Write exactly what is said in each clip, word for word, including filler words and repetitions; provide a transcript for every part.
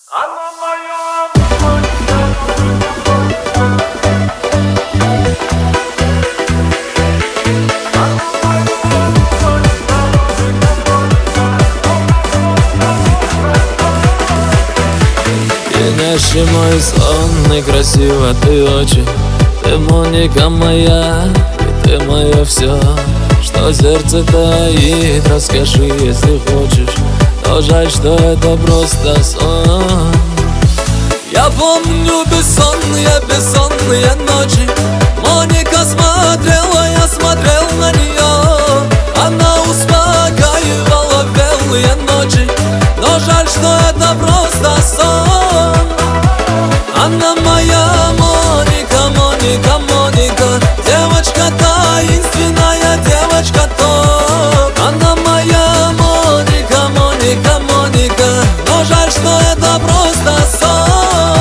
Она моя. Пьянящий мой сон, и красиво ты очень. Ты Моника моя, и ты мое все, что сердце таит. Расскажи, если хочешь, но жаль, что это просто сон. Я помню бессонные, бессонные ночи. Моника смотрела, я смотрел на нее. Она успокаивала белые ночи, но жаль, что это просто сон. Она моя Моника, Моника, Моника, девочка таинственная, девочка топ. Она моя Моника, Моника, Моника, но жаль, что это просто сон.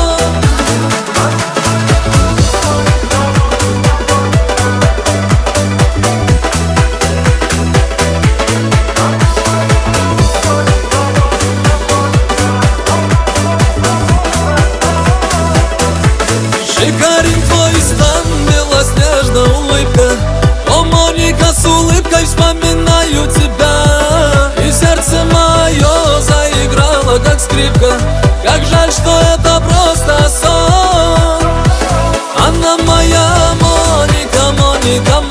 Шикарен твой стан, белоснежная улыбка. О, Моника, с улыбкой вспоминаю тебя, и сердце мое заиграло, как скрипка. Как жаль, что это просто сон. Она моя Моника, Моника,